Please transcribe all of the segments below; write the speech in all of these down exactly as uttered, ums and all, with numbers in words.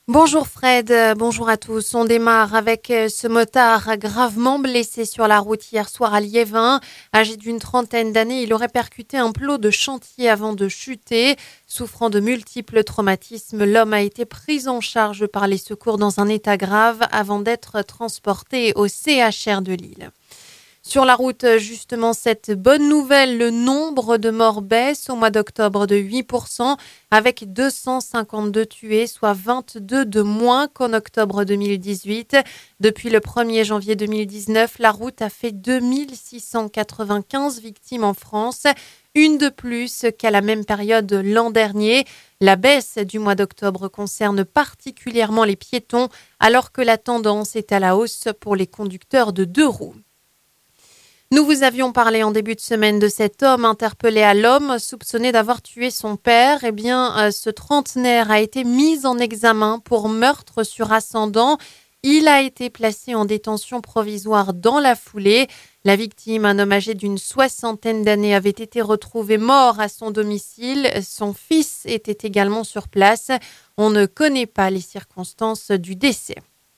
Bonjour Fred, euh, bonjour à tous. On démarre avec euh, ce motard gravement blessé sur la route hier soir à Liévin. Âgé d'une trentaine d'années, il aurait percuté un plot de chantier avant de chuter. Souffrant de multiples traumatismes, l'homme a été pris en charge par les secours dans un état grave avant d'être transporté au C H R de Lille. Sur la route, justement, cette bonne nouvelle, le nombre de morts baisse au mois d'octobre de huit pour cent avec deux cent cinquante-deux tués, soit vingt-deux de moins qu'en octobre deux mille dix-huit. Depuis le premier janvier deux mille dix-neuf, la route a fait deux mille six cent quatre-vingt-quinze victimes en France, une de plus qu'à la même période l'an dernier. La baisse du mois d'octobre concerne particulièrement les piétons, alors que la tendance est à la hausse pour les conducteurs de deux roues. Nous vous avions parlé en début de semaine de cet homme interpellé à l'homme soupçonné d'avoir tué son père. Eh bien, euh, ce trentenaire a été mis en examen pour meurtre sur ascendant. Il a été placé en détention provisoire dans la foulée. La victime, un homme âgé d'une soixantaine d'années, avait été retrouvé mort à son domicile. Son fils était également sur place. On ne connaît pas les circonstances du décès.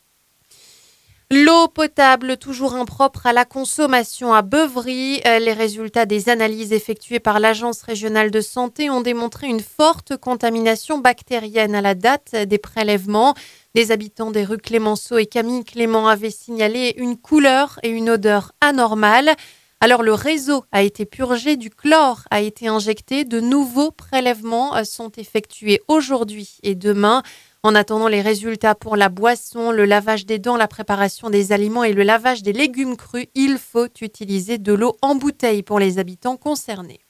L'eau potable toujours impropre à la consommation à Beuvry. Les résultats des analyses effectuées par l'Agence régionale de santé ont démontré une forte contamination bactérienne à la date des prélèvements. Des habitants des rues Clémenceau et Camille Clément avaient signalé une couleur et une odeur anormales. Alors le réseau a été purgé, du chlore a été injecté, de nouveaux prélèvements sont effectués aujourd'hui et demain. En attendant les résultats pour la boisson, le lavage des dents, la préparation des aliments et le lavage des légumes crus, il faut utiliser de l'eau en bouteille pour les habitants concernés.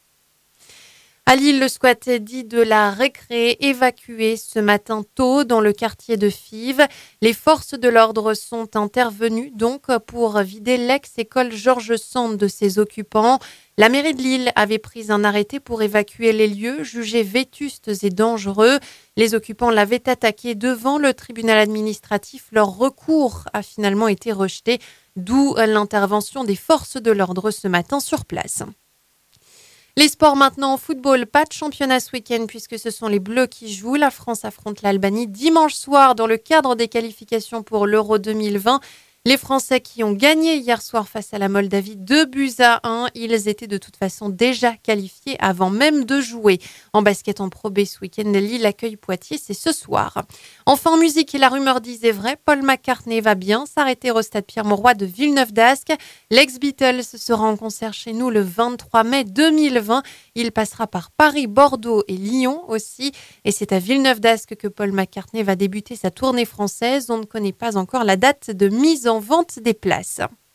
À Lille, le squat dit de la Récré évacué ce matin tôt dans le quartier de Fives. Les forces de l'ordre sont intervenues donc pour vider l'ex-école Georges Sand de ses occupants. La mairie de Lille avait pris un arrêté pour évacuer les lieux jugés vétustes et dangereux. Les occupants l'avaient attaqué devant le tribunal administratif. Leur recours a finalement été rejeté, d'où l'intervention des forces de l'ordre ce matin sur place. Les sports maintenant en football, pas de championnat ce week-end puisque ce sont les Bleus qui jouent. La France affronte l'Albanie dimanche soir dans le cadre des qualifications pour l'Euro deux mille vingt. Les Français qui ont gagné hier soir face à la Moldavie deux buts à un, ils étaient de toute façon déjà qualifiés avant même de jouer. En basket en Pro B ce week-end, Lille accueille Poitiers, c'est ce soir. Enfin en musique, et la rumeur disait vrai, Paul McCartney va bien s'arrêter au stade Pierre-Mauroy de Villeneuve-d'Ascq. L'ex-Beatles sera en concert chez nous le vingt-trois mai deux mille vingt. Il passera par Paris, Bordeaux et Lyon aussi. Et c'est à Villeneuve-d'Ascq que Paul McCartney va débuter sa tournée française. On ne connaît pas encore la date de mise en vente des places.